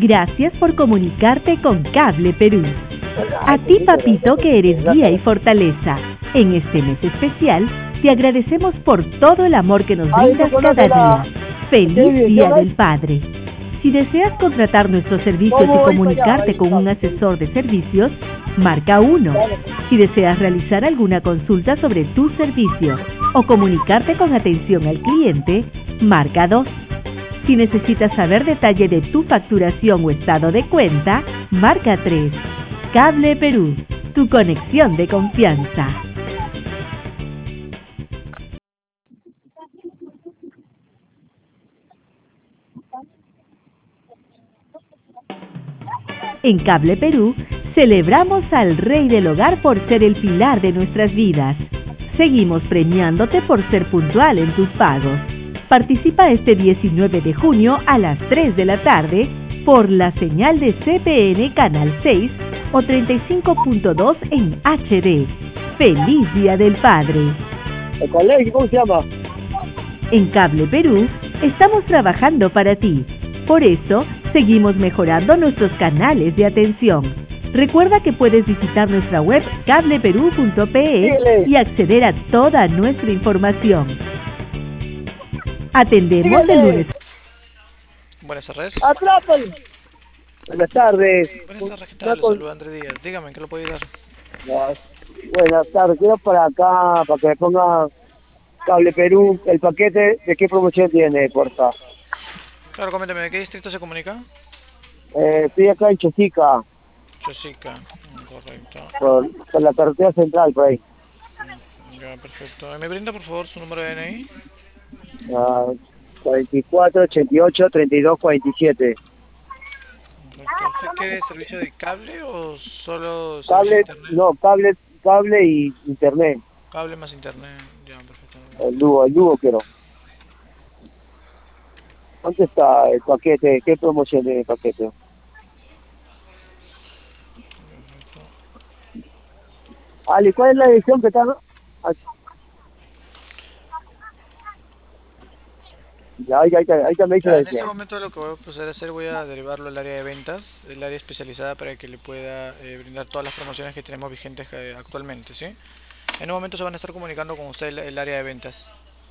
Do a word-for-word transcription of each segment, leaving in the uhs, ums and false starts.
Gracias por comunicarte con Cable Perú. A ti, papito, que eres guía y fortaleza. En este mes especial, te agradecemos por todo el amor que nos brindas cada día. ¡Feliz Día del Padre! Si deseas contratar nuestros servicios y comunicarte con un asesor de servicios, marca uno. Si deseas realizar alguna consulta sobre tu servicio o comunicarte con atención al cliente, marca dos. Si necesitas saber detalle de tu facturación o estado de cuenta, marca tres. Cable Perú, tu conexión de confianza. En Cable Perú, celebramos al Rey del Hogar por ser el pilar de nuestras vidas. Seguimos premiándote por ser puntual en tus pagos. Participa este diecinueve de junio a las tres de la tarde por la señal de C P N Canal seis o treinta y cinco punto dos en H D. ¡Feliz Día del Padre! ¿El colegio cómo se llama? En Cable Perú estamos trabajando para ti. Por eso, seguimos mejorando nuestros canales de atención. Recuerda que puedes visitar nuestra web cable perú punto pe y acceder a toda nuestra información. Atendemos de lunes. Buenas tardes. ¡Atrápalo! Buenas tardes. Buenas tardes, ¿qué tal? Les saluda Andrés Díaz. Dígame, ¿en qué lo puedo ayudar? Buenas tardes. Quiero para acá, para que me ponga Cable Perú, el paquete, ¿de qué promoción tiene, por favor? Claro, coménteme, ¿de qué distrito se comunica? Eh, estoy acá en Chosica, Chosica, correcto. por, por la carretera central, por ahí. Ya, perfecto. ¿Me brinda, por favor, su número de D N I? Ah, cuarenta y cuatro, ochenta y ocho, treinta y dos, cuarenta y siete. Correcto. ¿Usted quiere servicio de cable o solo servicio Cable, de internet? no, cable, cable y internet. Cable más internet, ya, perfecto. El dúo, el dúo quiero. ¿Dónde está el paquete? ¿Qué promoción tiene el paquete? Ali, ¿cuál es la edición que está? Ah, ya, ahí, ahí, ahí también dice Ya, la en este edición. momento lo que voy a proceder a hacer, voy a derivarlo al área de ventas, el área especializada para que le pueda eh, brindar todas las promociones que tenemos vigentes eh, actualmente, ¿sí? En un momento se van a estar comunicando con usted el, el área de ventas.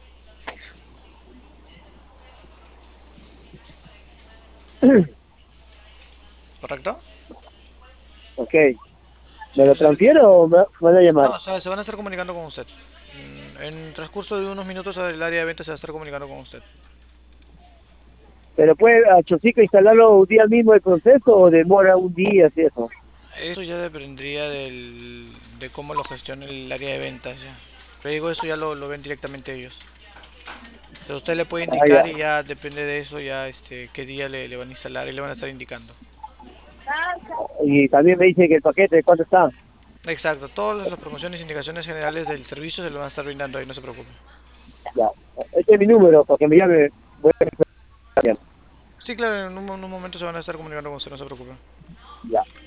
¿Correcto? Ok. Sí, ¿Me lo entonces, transfiero o me me van a llamar? no, o sea, se van a estar comunicando con usted. Mm, En el transcurso de unos minutos el área de ventas se va a estar comunicando con usted. ¿Pero puede a Chosica instalarlo un día mismo el proceso o demora un día, así eso? Eso ya dependería del, de cómo lo gestione el área de ventas ya. Pero digo, eso ya lo, lo ven directamente ellos. Pero usted le puede Ah, ya. indicar y ya depende de eso ya este qué día le, le van a instalar y le van a estar indicando. Y también me dice que el paquete, ¿cuánto está? Exacto, todas las promociones e indicaciones generales del servicio se lo van a estar brindando ahí, no se preocupe. Ya. Este es mi número, para que me llame. Voy a... Sí, claro, en un, en un momento se van a estar comunicando con usted, no se preocupe. Ya.